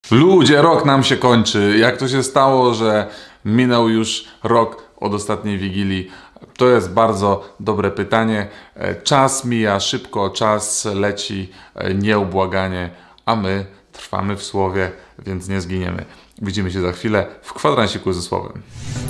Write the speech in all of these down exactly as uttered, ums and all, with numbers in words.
Ludzie, rok nam się kończy. Jak to się stało, że minął już rok od ostatniej Wigilii? To jest bardzo dobre pytanie. Czas mija szybko, czas leci nieubłaganie, a my trwamy w słowie, więc nie zginiemy. Widzimy się za chwilę w kwadransiku ze słowem.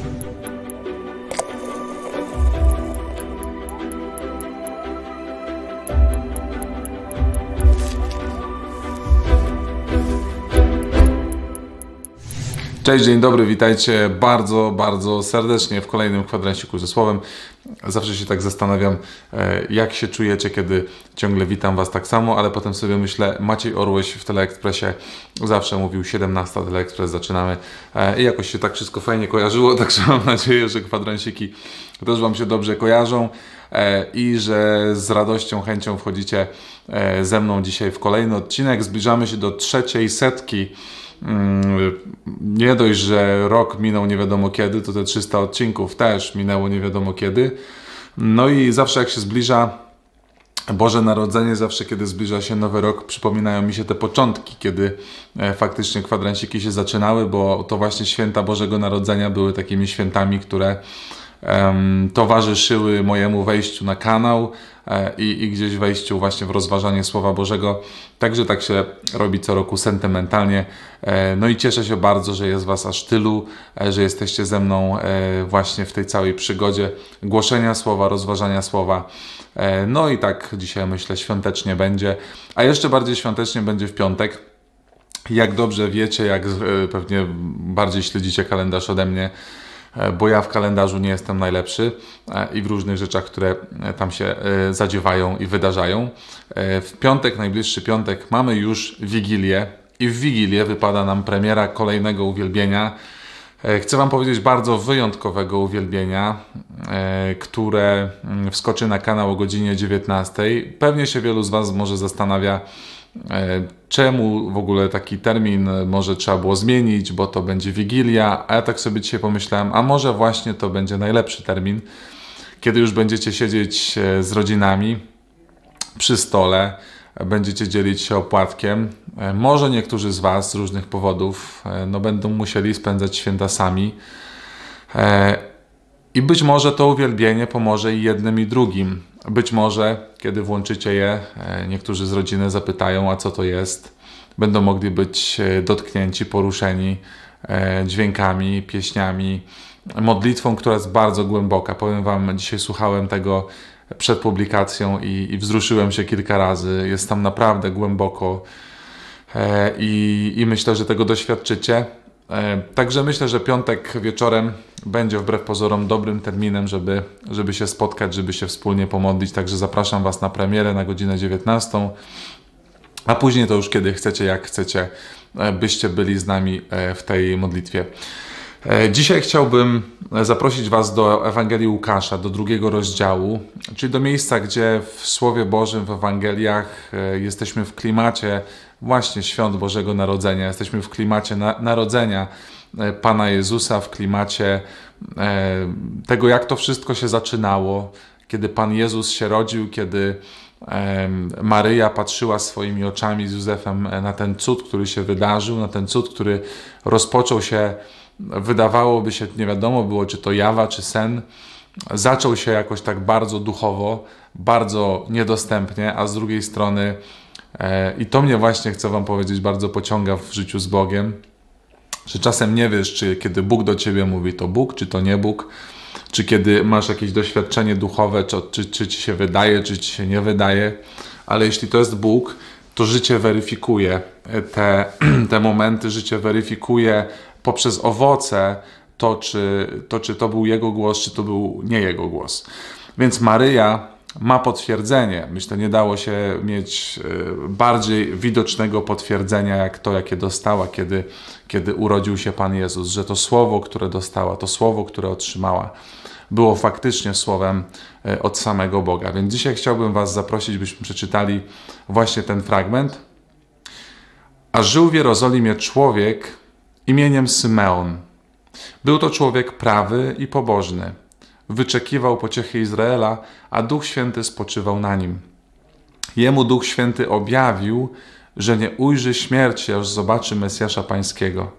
Cześć, dzień dobry, witajcie bardzo, bardzo serdecznie w kolejnym kwadransiku ze słowem. Zawsze się tak zastanawiam, jak się czujecie, kiedy ciągle witam Was tak samo, ale potem sobie myślę, Maciej Orłoś w Teleekspresie zawsze mówił siedemnasta, Teleekspres zaczynamy i jakoś się tak wszystko fajnie kojarzyło, także mam nadzieję, że kwadransiki też Wam się dobrze kojarzą i że z radością, chęcią wchodzicie ze mną dzisiaj w kolejny odcinek. Zbliżamy się do trzeciej setki. Nie dość, że rok minął nie wiadomo kiedy, to te trzysta odcinków też minęło nie wiadomo kiedy. No i zawsze jak się zbliża Boże Narodzenie, zawsze kiedy zbliża się Nowy Rok, przypominają mi się te początki, kiedy faktycznie kwadransiki się zaczynały, bo to właśnie święta Bożego Narodzenia były takimi świętami, które um, towarzyszyły mojemu wejściu na kanał i, i gdzieś wejściu właśnie w rozważanie Słowa Bożego. Także tak się robi co roku sentymentalnie. No i cieszę się bardzo, że jest Was aż tylu, że jesteście ze mną właśnie w tej całej przygodzie głoszenia Słowa, rozważania Słowa. No i tak dzisiaj myślę świątecznie będzie, a jeszcze bardziej świątecznie będzie w piątek. Jak dobrze wiecie, jak pewnie bardziej śledzicie kalendarz ode mnie, bo ja w kalendarzu nie jestem najlepszy i w różnych rzeczach, które tam się zadziewają i wydarzają. W piątek, najbliższy piątek, mamy już Wigilię i w Wigilię wypada nam premiera kolejnego uwielbienia. Chcę Wam powiedzieć bardzo wyjątkowego uwielbienia, które wskoczy na kanał o godzinie dziewiętnastej. Pewnie się wielu z Was może zastanawia, czemu w ogóle taki termin może trzeba było zmienić, bo to będzie Wigilia, a ja tak sobie dzisiaj pomyślałem, a może właśnie to będzie najlepszy termin, kiedy już będziecie siedzieć z rodzinami przy stole, będziecie dzielić się opłatkiem. Może niektórzy z Was z różnych powodów no, będą musieli spędzać święta sami i być może to uwielbienie pomoże i jednym i drugim. Być może, kiedy włączycie je, niektórzy z rodziny zapytają, a co to jest. Będą mogli być dotknięci, poruszeni dźwiękami, pieśniami, modlitwą, która jest bardzo głęboka. Powiem Wam, dzisiaj słuchałem tego przed publikacją i, i wzruszyłem się kilka razy. Jest tam naprawdę głęboko i, i myślę, że tego doświadczycie. Także myślę, że piątek wieczorem będzie wbrew pozorom dobrym terminem, żeby, żeby się spotkać, żeby się wspólnie pomodlić. Także zapraszam Was na premierę na godzinę dziewiętnastą, a później to już kiedy chcecie, jak chcecie, byście byli z nami w tej modlitwie. Dzisiaj chciałbym zaprosić Was do Ewangelii Łukasza, do drugiego rozdziału, czyli do miejsca, gdzie w Słowie Bożym, w Ewangeliach jesteśmy w klimacie właśnie świąt Bożego Narodzenia. Jesteśmy w klimacie na- narodzenia Pana Jezusa, w klimacie e, tego, jak to wszystko się zaczynało, kiedy Pan Jezus się rodził, kiedy e, Maryja patrzyła swoimi oczami z Józefem na ten cud, który się wydarzył, na ten cud, który rozpoczął się, wydawałoby się, nie wiadomo było, czy to jawa, czy sen. Zaczął się jakoś tak bardzo duchowo, bardzo niedostępnie, a z drugiej strony i to mnie właśnie, chcę Wam powiedzieć, bardzo pociąga w życiu z Bogiem, że czasem nie wiesz, czy kiedy Bóg do Ciebie mówi, to Bóg, czy to nie Bóg, czy kiedy masz jakieś doświadczenie duchowe, czy, czy, czy Ci się wydaje, czy Ci się nie wydaje, ale jeśli to jest Bóg, to życie weryfikuje te, te momenty, życie weryfikuje poprzez owoce to czy, to, czy to był Jego głos, czy to był nie Jego głos. Więc Maryja ma potwierdzenie. Myślę, nie dało się mieć bardziej widocznego potwierdzenia, jak to, jakie dostała, kiedy, kiedy urodził się Pan Jezus, że to słowo, które dostała, to słowo, które otrzymała, było faktycznie słowem od samego Boga. Więc dzisiaj chciałbym Was zaprosić, byśmy przeczytali właśnie ten fragment. A żył w Jerozolimie człowiek imieniem Symeon. Był to człowiek prawy i pobożny. Wyczekiwał pociechy Izraela, a Duch Święty spoczywał na nim. Jemu Duch Święty objawił, że nie ujrzy śmierci, aż zobaczy Mesjasza Pańskiego.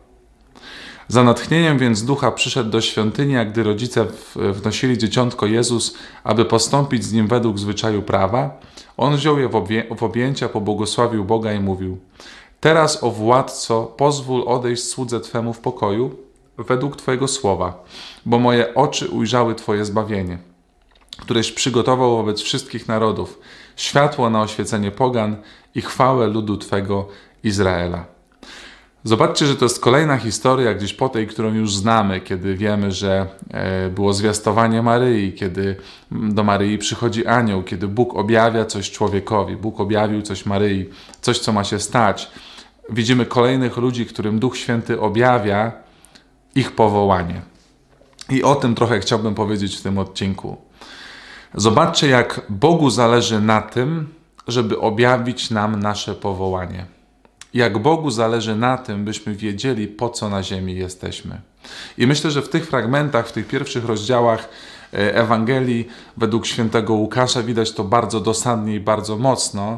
Za natchnieniem więc ducha przyszedł do świątyni, a gdy rodzice wnosili dzieciątko Jezus, aby postąpić z nim według zwyczaju prawa, on wziął je w, obję- w objęcia, pobłogosławił Boga i mówił: teraz, o władco, pozwól odejść słudze Twemu w pokoju według Twojego słowa, bo moje oczy ujrzały Twoje zbawienie, któreś przygotował wobec wszystkich narodów, światło na oświecenie pogan i chwałę ludu Twego Izraela. Zobaczcie, że to jest kolejna historia gdzieś po tej, którą już znamy, kiedy wiemy, że było zwiastowanie Maryi, kiedy do Maryi przychodzi anioł, kiedy Bóg objawia coś człowiekowi, Bóg objawił coś Maryi, coś, co ma się stać. Widzimy kolejnych ludzi, którym Duch Święty objawia ich powołanie. I o tym trochę chciałbym powiedzieć w tym odcinku. Zobaczcie, jak Bogu zależy na tym, żeby objawić nam nasze powołanie. Jak Bogu zależy na tym, byśmy wiedzieli, po co na ziemi jesteśmy. I myślę, że w tych fragmentach, w tych pierwszych rozdziałach Ewangelii według świętego Łukasza widać to bardzo dosadnie i bardzo mocno,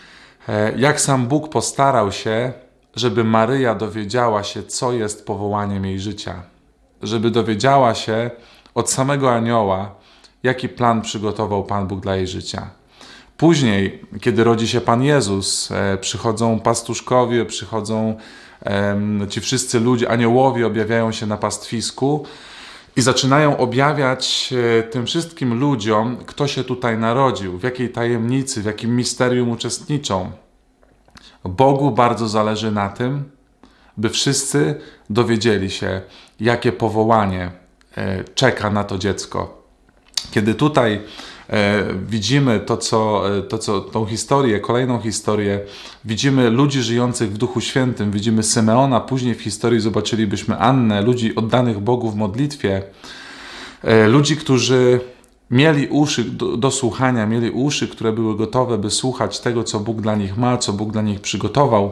jak sam Bóg postarał się, żeby Maryja dowiedziała się, co jest powołaniem jej życia. Żeby dowiedziała się od samego anioła, jaki plan przygotował Pan Bóg dla jej życia. Później, kiedy rodzi się Pan Jezus, przychodzą pastuszkowie, przychodzą ci wszyscy ludzie, aniołowie objawiają się na pastwisku i zaczynają objawiać tym wszystkim ludziom, kto się tutaj narodził, w jakiej tajemnicy, w jakim misterium uczestniczą. Bogu bardzo zależy na tym, by wszyscy dowiedzieli się, jakie powołanie czeka na to dziecko. Kiedy tutaj e, widzimy to co, to, co, tą historię, kolejną historię, widzimy ludzi żyjących w Duchu Świętym, widzimy Symeona, później w historii zobaczylibyśmy Annę, ludzi oddanych Bogu w modlitwie, e, ludzi, którzy mieli uszy do, do słuchania, mieli uszy, które były gotowe, by słuchać tego, co Bóg dla nich ma, co Bóg dla nich przygotował.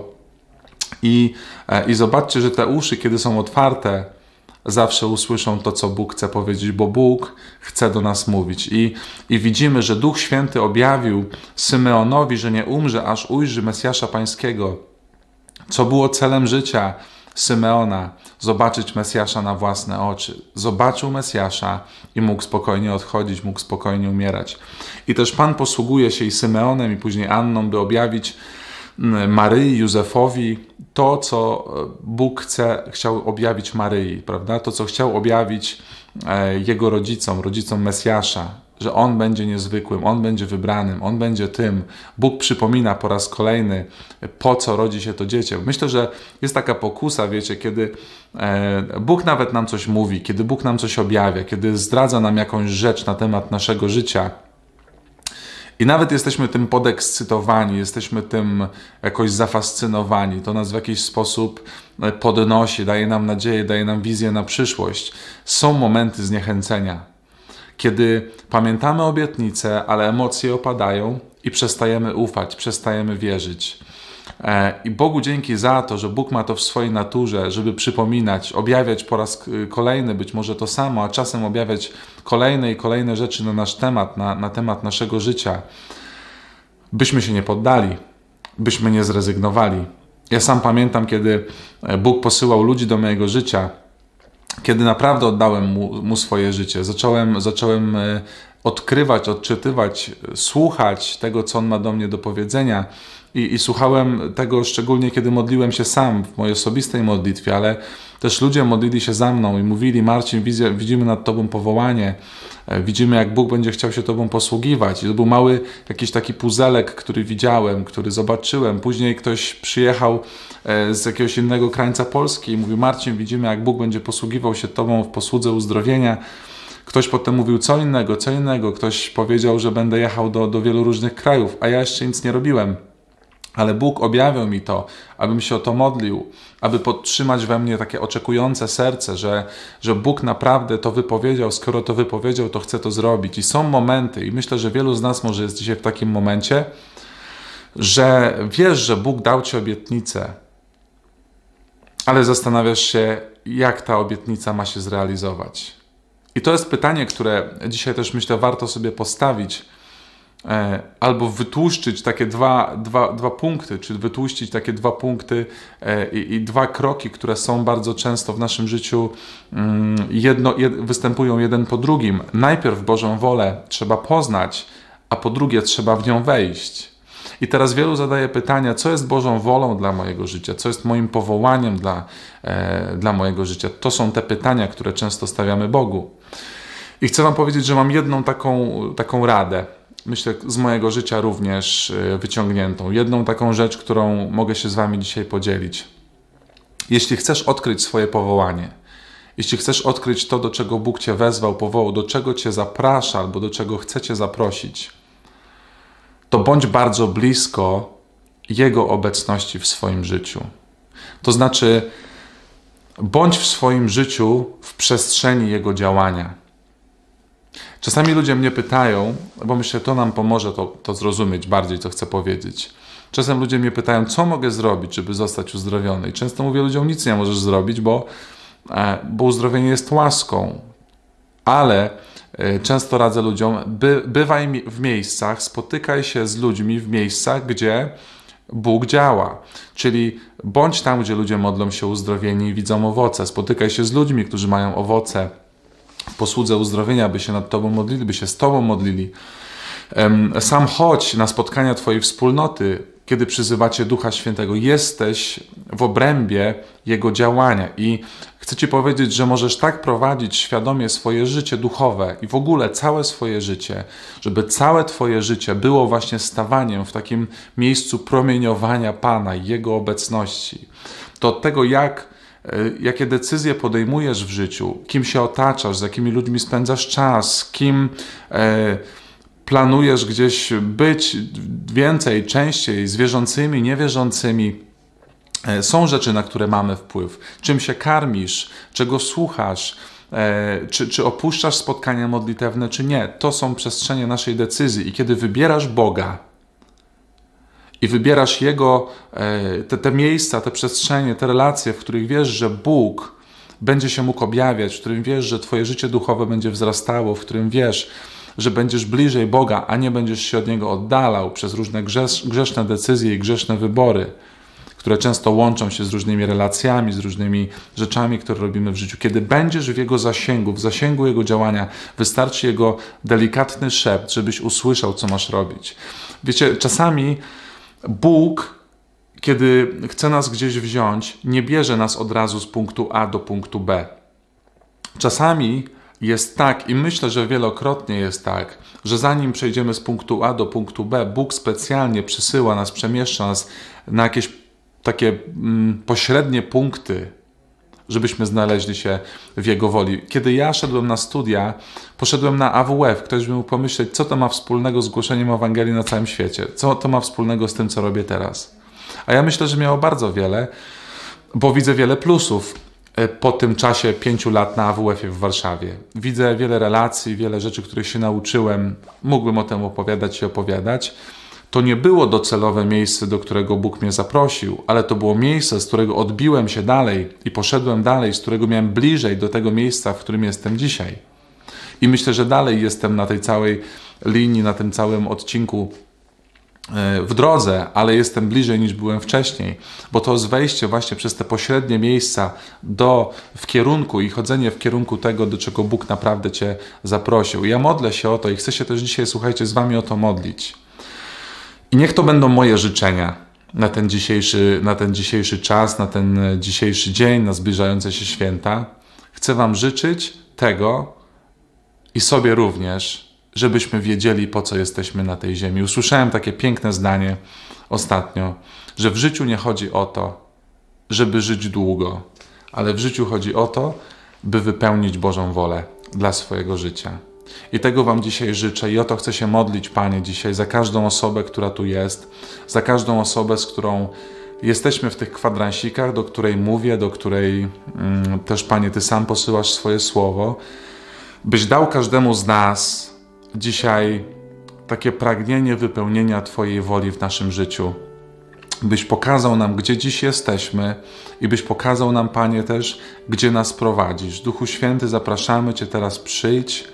I, e, i zobaczcie, że te uszy, kiedy są otwarte, zawsze usłyszą to, co Bóg chce powiedzieć, bo Bóg chce do nas mówić. I, i widzimy, że Duch Święty objawił Symeonowi, że nie umrze, aż ujrzy Mesjasza Pańskiego. Co było celem życia Symeona? Zobaczyć Mesjasza na własne oczy. Zobaczył Mesjasza i mógł spokojnie odchodzić, mógł spokojnie umierać. I też Pan posługuje się i Symeonem, i później Anną, by objawić Maryi, Józefowi to, co Bóg chce, chciał objawić Maryi, prawda? To, co chciał objawić jego rodzicom, rodzicom Mesjasza, że On będzie niezwykłym, On będzie wybranym, On będzie tym. Bóg przypomina po raz kolejny, po co rodzi się to dziecię. Myślę, że jest taka pokusa, wiecie, kiedy Bóg nawet nam coś mówi, kiedy Bóg nam coś objawia, kiedy zdradza nam jakąś rzecz na temat naszego życia, i nawet jesteśmy tym podekscytowani, jesteśmy tym jakoś zafascynowani. To nas w jakiś sposób podnosi, daje nam nadzieję, daje nam wizję na przyszłość. Są momenty zniechęcenia, kiedy pamiętamy obietnice, ale emocje opadają i przestajemy ufać, przestajemy wierzyć. I Bogu dzięki za to, że Bóg ma to w swojej naturze, żeby przypominać, objawiać po raz kolejny być może to samo, a czasem objawiać kolejne i kolejne rzeczy na nasz temat, na, na temat naszego życia, byśmy się nie poddali, byśmy nie zrezygnowali. Ja sam pamiętam, kiedy Bóg posyłał ludzi do mojego życia, kiedy naprawdę oddałem Mu, mu swoje życie. Zacząłem, zacząłem odkrywać, odczytywać, słuchać tego, co On ma do mnie do powiedzenia. I, I słuchałem tego szczególnie, kiedy modliłem się sam w mojej osobistej modlitwie, ale też ludzie modlili się za mną i mówili: Marcin, wizja, widzimy nad Tobą powołanie, widzimy, jak Bóg będzie chciał się Tobą posługiwać. I to był mały jakiś taki puzelek, który widziałem, który zobaczyłem. Później ktoś przyjechał z jakiegoś innego krańca Polski i mówił: Marcin, widzimy, jak Bóg będzie posługiwał się Tobą w posłudze uzdrowienia. Ktoś potem mówił co innego, co innego. Ktoś powiedział, że będę jechał do, do wielu różnych krajów, a ja jeszcze nic nie robiłem. Ale Bóg objawiał mi to, abym się o to modlił, aby podtrzymać we mnie takie oczekujące serce, że, że Bóg naprawdę to wypowiedział, skoro to wypowiedział, to chce to zrobić. I są momenty, i myślę, że wielu z nas może jest dzisiaj w takim momencie, że wiesz, że Bóg dał Ci obietnicę, ale zastanawiasz się, jak ta obietnica ma się zrealizować. I to jest pytanie, które dzisiaj też myślę warto sobie postawić, albo wytłuszczyć takie dwa, dwa, dwa punkty, czy wytłuścić takie dwa punkty i, i dwa kroki, które są bardzo często w naszym życiu, jedno, jed, występują jeden po drugim. Najpierw Bożą wolę trzeba poznać, a po drugie trzeba w nią wejść. I teraz wielu zadaje pytania, co jest Bożą wolą dla mojego życia, co jest moim powołaniem dla, e, dla mojego życia. To są te pytania, które często stawiamy Bogu. I chcę wam powiedzieć, że mam jedną taką, taką radę, myślę z mojego życia również wyciągniętą. Jedną taką rzecz, którą mogę się z wami dzisiaj podzielić. Jeśli chcesz odkryć swoje powołanie, jeśli chcesz odkryć to, do czego Bóg cię wezwał, powołał, do czego cię zaprasza albo do czego chce cię zaprosić, to bądź bardzo blisko Jego obecności w swoim życiu. To znaczy, bądź w swoim życiu w przestrzeni Jego działania. Czasami ludzie mnie pytają, bo myślę, to nam pomoże to, to zrozumieć bardziej, co chcę powiedzieć. Czasem ludzie mnie pytają, co mogę zrobić, żeby zostać uzdrowiony. I często mówię ludziom, nic nie możesz zrobić, bo, bo uzdrowienie jest łaską. Ale często radzę ludziom, by, bywaj w miejscach, spotykaj się z ludźmi w miejscach, gdzie Bóg działa. Czyli bądź tam, gdzie ludzie modlą się uzdrowieni i widzą owoce. Spotykaj się z ludźmi, którzy mają owoce w posłudze uzdrowienia, by się nad Tobą modlili, by się z Tobą modlili. Sam chodź na spotkania Twojej wspólnoty, kiedy przyzywacie Ducha Świętego. Jesteś w obrębie Jego działania i chcę Ci powiedzieć, że możesz tak prowadzić świadomie swoje życie duchowe i w ogóle całe swoje życie, żeby całe Twoje życie było właśnie stawaniem w takim miejscu promieniowania Pana i Jego obecności. To od tego, jak, jakie decyzje podejmujesz w życiu, kim się otaczasz, z jakimi ludźmi spędzasz czas, kim e, planujesz gdzieś być więcej, częściej, z wierzącymi, niewierzącymi. Są rzeczy, na które mamy wpływ. Czym się karmisz, czego słuchasz, e, czy, czy opuszczasz spotkania modlitewne, czy nie. To są przestrzenie naszej decyzji. I kiedy wybierasz Boga i wybierasz Jego, e, te, te miejsca, te przestrzenie, te relacje, w których wiesz, że Bóg będzie się mógł objawiać, w którym wiesz, że Twoje życie duchowe będzie wzrastało, w którym wiesz, że będziesz bliżej Boga, a nie będziesz się od Niego oddalał przez różne grzesz, grzeszne decyzje i grzeszne wybory, które często łączą się z różnymi relacjami, z różnymi rzeczami, które robimy w życiu. Kiedy będziesz w Jego zasięgu, w zasięgu Jego działania, wystarczy Jego delikatny szept, żebyś usłyszał, co masz robić. Wiecie, czasami Bóg, kiedy chce nas gdzieś wziąć, nie bierze nas od razu z punktu A do punktu B. Czasami jest tak, i myślę, że wielokrotnie jest tak, że zanim przejdziemy z punktu A do punktu B, Bóg specjalnie przysyła nas, przemieszcza nas na jakieś takie mm, pośrednie punkty, żebyśmy znaleźli się w Jego woli. Kiedy ja szedłem na studia, poszedłem na A W F, ktoś by mógł pomyśleć, co to ma wspólnego z głoszeniem Ewangelii na całym świecie, co to ma wspólnego z tym, co robię teraz. A ja myślę, że miało bardzo wiele, bo widzę wiele plusów po tym czasie pięciu lat na A W F-ie w Warszawie. Widzę wiele relacji, wiele rzeczy, których się nauczyłem. Mógłbym o tym opowiadać i opowiadać. To nie było docelowe miejsce, do którego Bóg mnie zaprosił, ale to było miejsce, z którego odbiłem się dalej i poszedłem dalej, z którego miałem bliżej do tego miejsca, w którym jestem dzisiaj. I myślę, że dalej jestem na tej całej linii, na tym całym odcinku w drodze, ale jestem bliżej niż byłem wcześniej, bo to jest wejście właśnie przez te pośrednie miejsca do, w kierunku i chodzenie w kierunku tego, do czego Bóg naprawdę Cię zaprosił. I ja modlę się o to i chcę się też dzisiaj, słuchajcie, z Wami o to modlić. I niech to będą moje życzenia na ten dzisiejszy, na ten dzisiejszy czas, na ten dzisiejszy dzień, na zbliżające się święta. Chcę Wam życzyć tego i sobie również, żebyśmy wiedzieli, po co jesteśmy na tej ziemi. Usłyszałem takie piękne zdanie ostatnio, że w życiu nie chodzi o to, żeby żyć długo, ale w życiu chodzi o to, by wypełnić Bożą wolę dla swojego życia. I tego Wam dzisiaj życzę i o to chcę się modlić, Panie, dzisiaj za każdą osobę, która tu jest, za każdą osobę, z którą jesteśmy w tych kwadransikach, do której mówię, do której mm, też, Panie, Ty sam posyłasz swoje słowo, byś dał każdemu z nas dzisiaj takie pragnienie wypełnienia Twojej woli w naszym życiu. Byś pokazał nam, gdzie dziś jesteśmy i byś pokazał nam, Panie, też, gdzie nas prowadzisz. Duchu Święty, zapraszamy Cię teraz, przyjdź,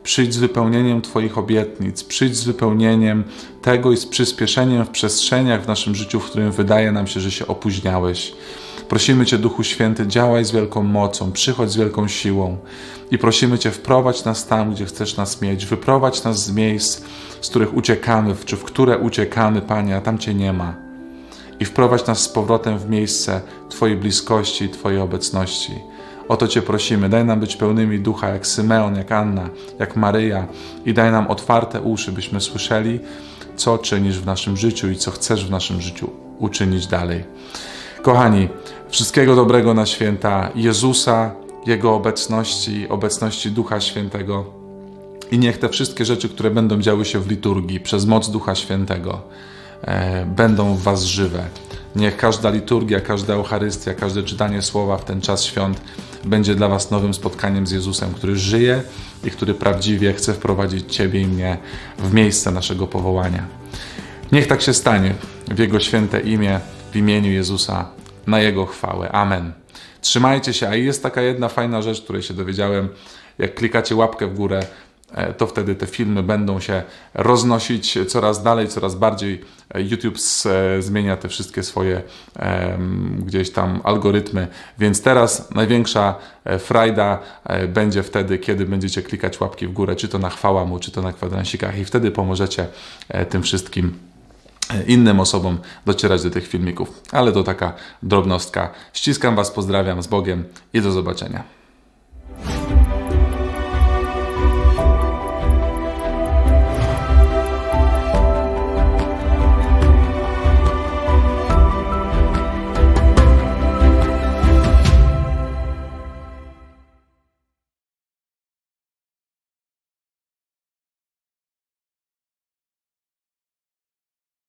Przyjdź z wypełnieniem Twoich obietnic, przyjdź z wypełnieniem tego i z przyspieszeniem w przestrzeniach w naszym życiu, w którym wydaje nam się, że się opóźniałeś. Prosimy Cię, Duchu Święty, działaj z wielką mocą, przychodź z wielką siłą i prosimy Cię, wprowadź nas tam, gdzie chcesz nas mieć, wyprowadź nas z miejsc, z których uciekamy, czy w które uciekamy, Panie, a tam Cię nie ma. I wprowadź nas z powrotem w miejsce Twojej bliskości i Twojej obecności. O to Cię prosimy, daj nam być pełnymi Ducha, jak Symeon, jak Anna, jak Maryja i daj nam otwarte uszy, byśmy słyszeli, co czynisz w naszym życiu i co chcesz w naszym życiu uczynić dalej. Kochani, wszystkiego dobrego na święta Jezusa, Jego obecności, obecności Ducha Świętego i niech te wszystkie rzeczy, które będą działy się w liturgii przez moc Ducha Świętego, e, będą w Was żywe. Niech każda liturgia, każda Eucharystia, każde czytanie Słowa w ten czas świąt będzie dla Was nowym spotkaniem z Jezusem, który żyje i który prawdziwie chce wprowadzić Ciebie i mnie w miejsce naszego powołania. Niech tak się stanie w Jego święte imię, w imieniu Jezusa, na Jego chwałę. Amen. Trzymajcie się, a jest taka jedna fajna rzecz, której się dowiedziałem. Jak klikacie łapkę w górę, to wtedy te filmy będą się roznosić coraz dalej, coraz bardziej. YouTube zmienia te wszystkie swoje um, gdzieś tam algorytmy, więc teraz największa frajda będzie wtedy, kiedy będziecie klikać łapki w górę, czy to na chwała Mu, czy to na kwadransikach i wtedy pomożecie tym wszystkim innym osobom docierać do tych filmików. Ale to taka drobnostka. Ściskam Was, pozdrawiam, z Bogiem i do zobaczenia.